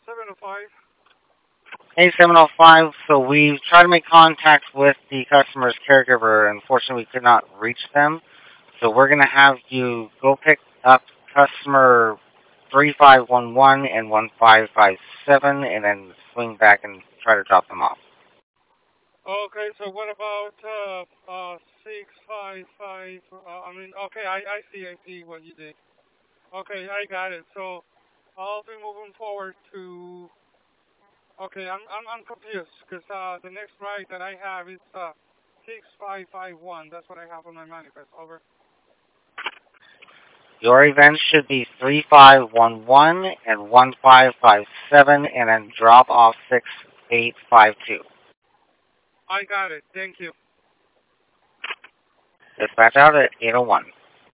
705. Hey, 705. So we've tried to make contact with the customer's caregiver. Unfortunately, we could not reach them. So we're going to have you go pick up customer 3511 and 1557 and then swing back and try to drop them off. Okay, so what about 655? Okay, I see what you did. Okay, I got it. So I'll be moving forward to. Okay, I'm confused because the next ride that I have is 6551. That's what I have on my manifest. Over. Your event should be 3511 and 1557 and then drop off 6852. I got it. Thank you. Dispatch out at 801.